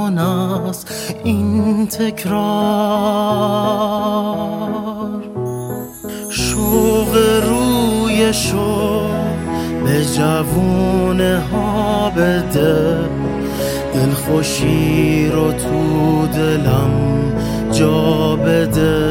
همان است این تکرار. شوق روی شوق به جوونه ها بده، دلخوشی رو تو دلم جا بده.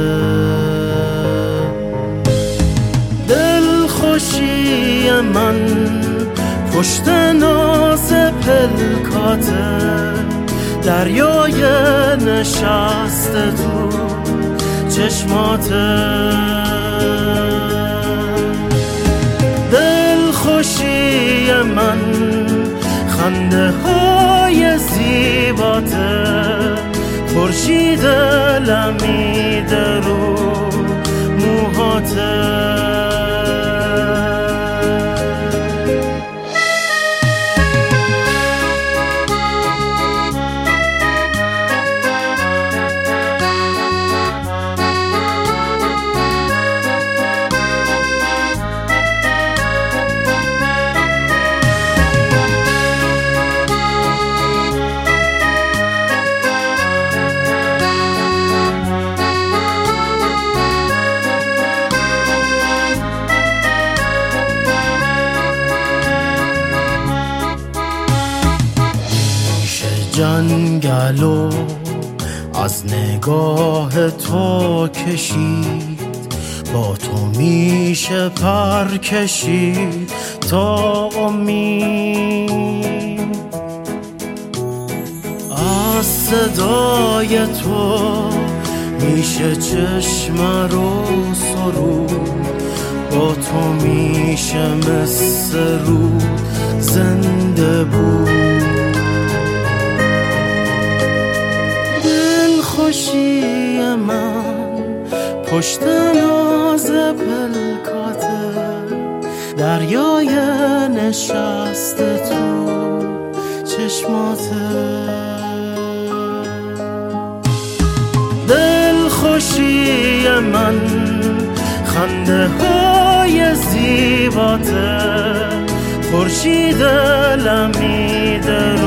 دلخوشی من پشت ناز پلکاته، دریای نشسته تو چشماته. دلخوشی من خنده های زیباته، خورشید لمیده رو موهاته. جنگلو از نگاه تو کشید، با تو میشه پر کشید تا امید. از صدای تو میشه چشم رو سرود، با تو میشه مثل رود زنده بود. دلخوشی من پشت ناز پلکاته، دریای نشسته تو چشماته. دلخوشی من خنده های زیباته، خورشید لمیده